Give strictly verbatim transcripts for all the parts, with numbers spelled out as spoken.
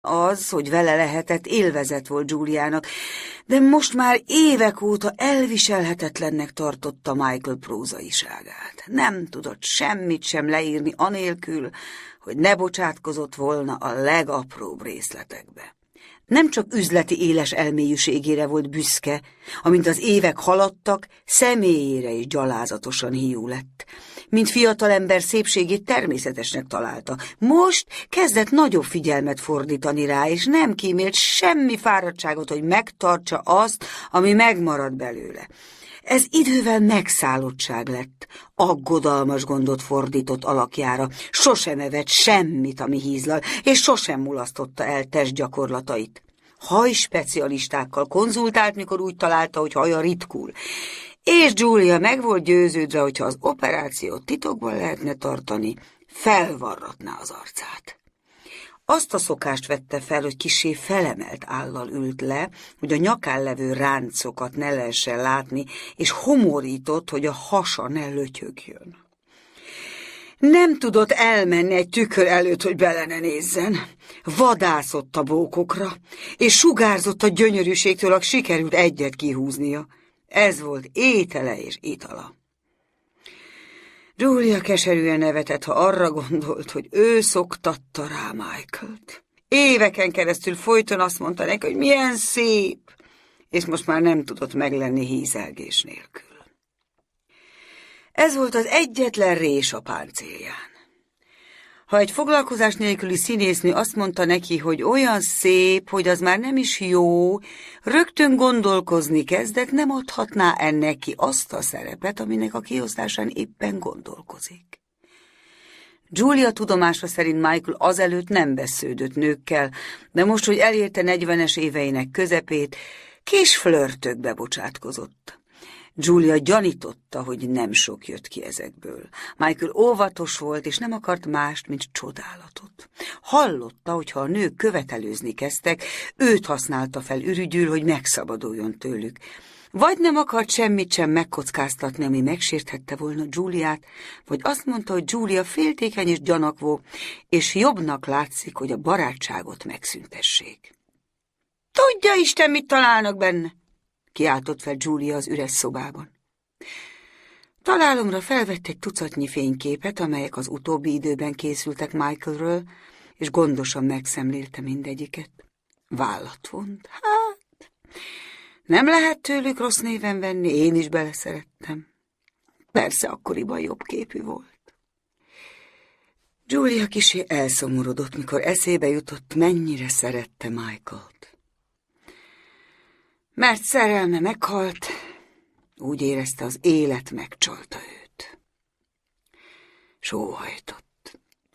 Az, hogy vele lehetett, élvezet volt Juliának, de most már évek óta elviselhetetlennek tartotta Michael prózaiságát. Nem tudott semmit sem leírni anélkül, hogy ne bocsátkozott volna a legapróbb részletekbe. Nem csak üzleti éles elmélyűségére volt büszke, amint az évek haladtak, személyére is gyalázatosan hiú lett. Mint fiatalember szépségét természetesnek találta. Most kezdett nagyobb figyelmet fordítani rá, és nem kímélt semmi fáradtságot, hogy megtartsa azt, ami megmarad belőle. Ez idővel megszállottság lett, aggodalmas gondot fordított alakjára, sosem evett semmit, ami hízlal, és sosem mulasztotta el testgyakorlatait. Hajspecialistákkal konzultált, mikor úgy találta, hogy haja ritkul, és Julia meg volt győződve, hogyha az operációt titokban lehetne tartani, felvarratná az arcát. Azt a szokást vette fel, hogy kissé felemelt állal ült le, hogy a nyakán levő ráncokat ne lehessen látni, és homorított, hogy a hasa ne lötyögjön. Nem tudott elmenni egy tükör előtt, hogy bele ne nézzen. Vadászott a bókokra, és sugárzott a gyönyörűségtől, ak sikerült egyet kihúznia. Ez volt étele és itala. Julia keserűen nevetett, ha arra gondolt, hogy ő szoktatta rá Michaelt. Éveken keresztül folyton azt mondta neki, hogy milyen szép, és most már nem tudott meglenni hízelgés nélkül. Ez volt az egyetlen rés a páncélján. Ha egy foglalkozás nélküli színésznő azt mondta neki, hogy olyan szép, hogy az már nem is jó, rögtön gondolkozni kezdett, nem adhatná ennek ki azt a szerepet, aminek a kiosztásán éppen gondolkozik. Julia tudomása szerint Michael azelőtt nem vesződött nőkkel, de most, hogy elérte negyvenes éveinek közepét, kis flörtökbe bocsátkozott. Julia gyanította, hogy nem sok jött ki ezekből. Michael óvatos volt, és nem akart mást, mint csodálatot. Hallotta, hogy ha a nők követelőzni kezdtek, őt használta fel ürügyül, hogy megszabaduljon tőlük. Vagy nem akart semmit sem megkockáztatni, ami megsérthette volna Juliát, vagy azt mondta, hogy Julia féltékeny és gyanakvó, és jobbnak látszik, hogy a barátságot megszüntessék. Tudja Isten, mit találnak benne? Kiáltott fel Julia az üres szobában. Találomra felvett egy tucatnyi fényképet, amelyek az utóbbi időben készültek Michaelről, és gondosan megszemlélte mindegyiket. Vállat vont. Hát, nem lehet tőlük rossz néven venni, én is beleszerettem. Persze akkoriban jobb képű volt. Julia kissé elszomorodott, mikor eszébe jutott, mennyire szerette Michaelt. Mert szerelme meghalt, úgy érezte, az élet megcsalta őt. Sóhajtott.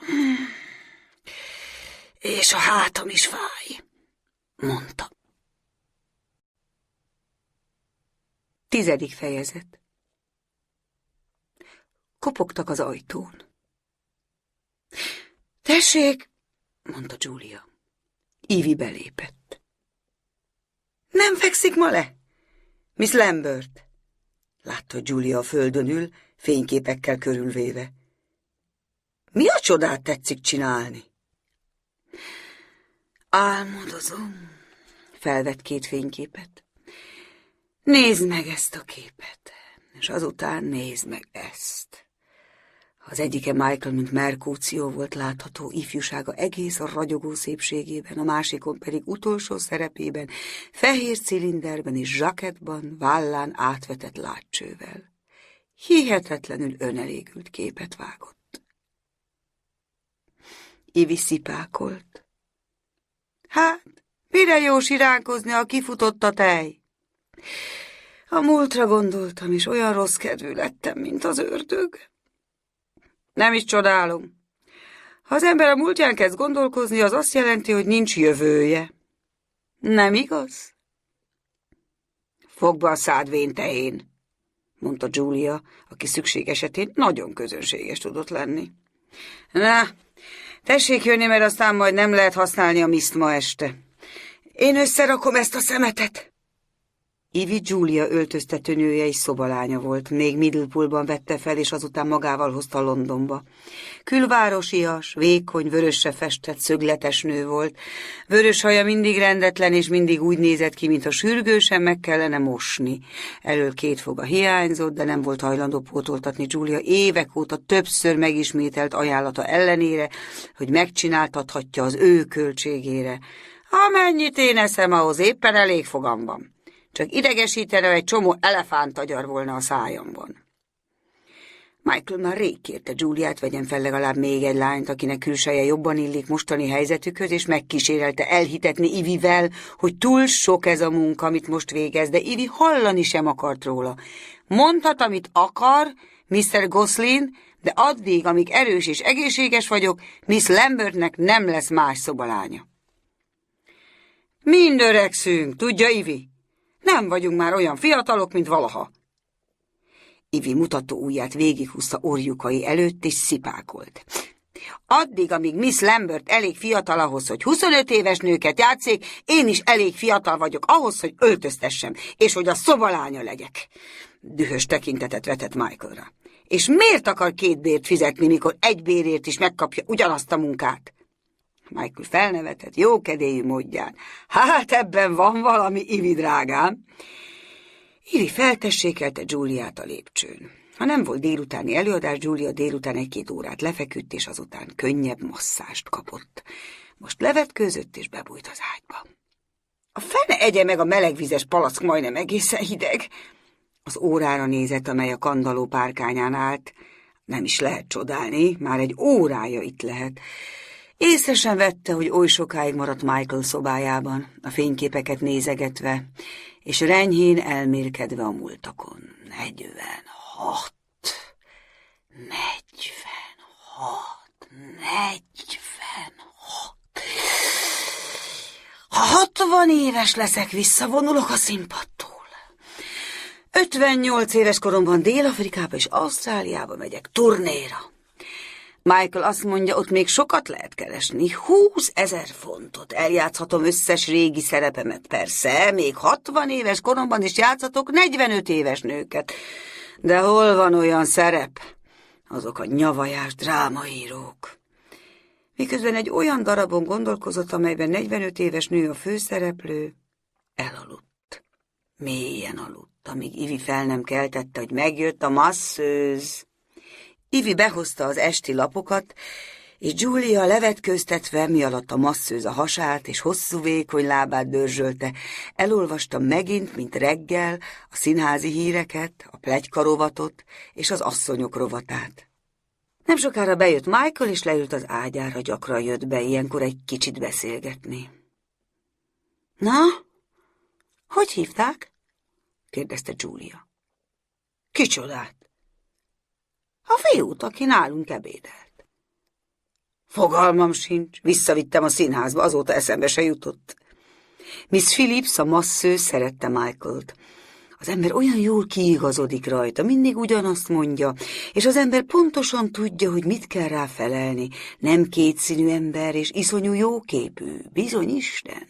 És a hátam is fáj, mondta. Tizedik fejezet. Kopogtak az ajtón. Tessék, mondta Julia. Ivy belépett. Nem fekszik ma le? Miss Lambert, látta Julia a földön ül, fényképekkel körülvéve. Mi a csodát tetszik csinálni? Álmodozom, felvett két fényképet. Nézd meg ezt a képet, és azután nézd meg ezt. Az egyike Michael, mint Merkúció volt látható, ifjúsága egész a ragyogó szépségében, a másikon pedig utolsó szerepében, fehér cilinderben és zsakettban, vállán átvetett látcsővel. Hihetetlenül önelégült képet vágott. Ivy szipákolt. Hát, mire jó siránkozni, ha kifutott a tej? A múltra gondoltam, és olyan rossz kedvű lettem, mint az ördög. Nem is csodálom. Ha az ember a múltján kezd gondolkozni, az azt jelenti, hogy nincs jövője. Nem igaz? Fogd be a szád vén tehén, mondta Julia, aki szükség esetén nagyon közönséges tudott lenni. Na, tessék jönni, mert aztán majd nem lehet használni a miszt ma este. Én összerakom ezt a szemetet. Ivy Julia öltöztetőnője és szobalánya volt, még Middlepoolban vette fel, és azután magával hozta Londonba. Külvárosias, vékony, vörösre festett, szögletes nő volt. Vörös haja mindig rendetlen, és mindig úgy nézett ki, mintha sürgősen meg kellene mosni. Elől két foga hiányzott, de nem volt hajlandó pótoltatni Julia évek óta többször megismételt ajánlata ellenére, hogy megcsináltathatja az ő költségére. Amennyit én eszem, ahhoz éppen elég fogam van. Csak idegesítene, egy csomó elefántagyar volna a szájamban. Michael már rég kérte Juliát, vegyen fel legalább még egy lányt, akinek külseje jobban illik mostani helyzetükhöz, és megkísérelte elhitetni Ivivel, hogy túl sok ez a munka, amit most végez, de Ivy hallani sem akart róla. Mondhat, amit akar, miszter Gosling, de addig, amíg erős és egészséges vagyok, Miss Lambertnek nem lesz más szobalánya. Mind öregszünk, tudja, Ivy? Nem vagyunk már olyan fiatalok, mint valaha. Ivy mutató ujját végighúzta orjukai előtt, és szipákolt. Addig, amíg Miss Lambert elég fiatal ahhoz, hogy huszonöt éves nőket játszék, én is elég fiatal vagyok ahhoz, hogy öltöztessem, és hogy a szobalánya legyek. Dühös tekintetet vetett Michaelra. És miért akar két bért fizetni, mikor egy bérért is megkapja ugyanazt a munkát? Michael felnevetett jókedélyű módján. Hát ebben van valami, Ivy drágám. Ivy feltessékelte Juliát a lépcsőn. Ha nem volt délutáni előadás, Julia délután egy-két órát lefeküdt, és azután könnyebb masszást kapott. Most levetkőzött, és bebújt az ágyba. A fene egye meg, a melegvizes palack majdnem egészen hideg. Az órára nézett, amely a kandalló párkányán állt. Nem is lehet csodálni, már egy órája itt lehet. Észre sem vette, hogy oly sokáig maradt Michael szobájában, a fényképeket nézegetve, és renyhén elmélkedve a múltakon. Negyvenhat, negyvenhat, negyvenhat. Ha hatvan éves leszek, visszavonulok a színpadtól. ötvennyolc éves koromban Dél-Afrikába és Ausztráliába megyek turnéra. Michael azt mondja, ott még sokat lehet keresni. húszezer fontot. Eljátszhatom összes régi szerepemet, persze. Még hatvan éves koromban is játszhatok negyvenöt éves nőket. De hol van olyan szerep? Azok a nyavajás drámaírók. Miközben egy olyan darabon gondolkozott, amelyben negyvenöt éves nő a főszereplő, elaludt. Mélyen aludt, amíg Ivy fel nem keltette, hogy megjött a masszőz. Ivy behozta az esti lapokat, és Julia levetkőztetve, mi alatt a masszőz a hasát és hosszú vékony lábát dörzsölte, elolvasta megint, mint reggel, a színházi híreket, a pletyka rovatot és az asszonyok rovatát. Nem sokára bejött Michael, és leült az ágyára, gyakran jött be ilyenkor egy kicsit beszélgetni. Na, hogy hívták? kérdezte Julia. Kicsodát? A fiút, aki nálunk ebédelt. Fogalmam sincs, visszavittem a színházba, azóta eszembe se jutott. Miss Phillips, a massző, szerette Michaelt. Az ember olyan jól kiigazodik rajta, mindig ugyanazt mondja, és az ember pontosan tudja, hogy mit kell rá felelni. Nem kétszínű ember, és iszonyú jóképű, bizony Isten.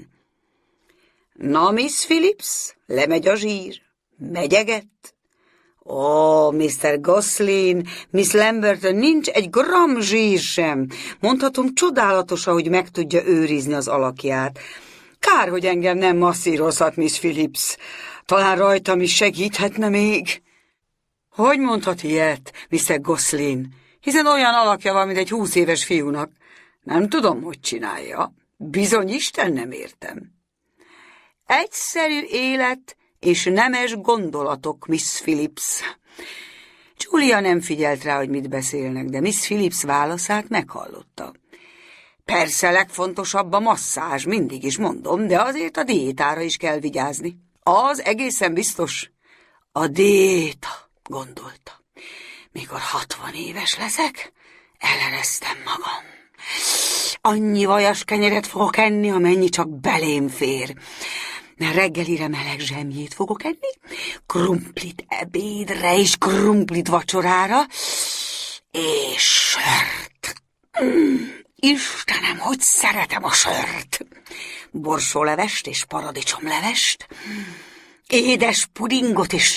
Na, Miss Phillips, lemegy a zsír, megyegett. Ó, miszter Gosling, Miss Lamberton nincs egy gramm zsír sem. Mondhatom, csodálatos, ahogy meg tudja őrizni az alakját. Kár, hogy engem nem masszírozhat, Miss Phillips. Talán rajtam is segíthetne még. Hogy mondhat ilyet, miszter Gosling? Hiszen olyan alakja van, mint egy húsz éves fiúnak. Nem tudom, hogy csinálja. Bizony Isten, nem értem. Egyszerű élet és nemes gondolatok, Miss Phillips. Julia nem figyelt rá, hogy mit beszélnek, de Miss Phillips válaszát meghallotta. Persze legfontosabb a masszázs, mindig is mondom, de azért a diétára is kell vigyázni. Az egészen biztos. A diéta, gondolta. Mikor hatvan éves leszek, eleresztem magam. Annyi vajas kenyeret fogok enni, amennyi csak belém fér. Reggelire meleg zsemjét fogok enni, krumplit ebédre és krumplit vacsorára, és sört. Mm, Istenem, hogy szeretem a sört! Borsólevest és paradicsomlevest, Édes pudingot és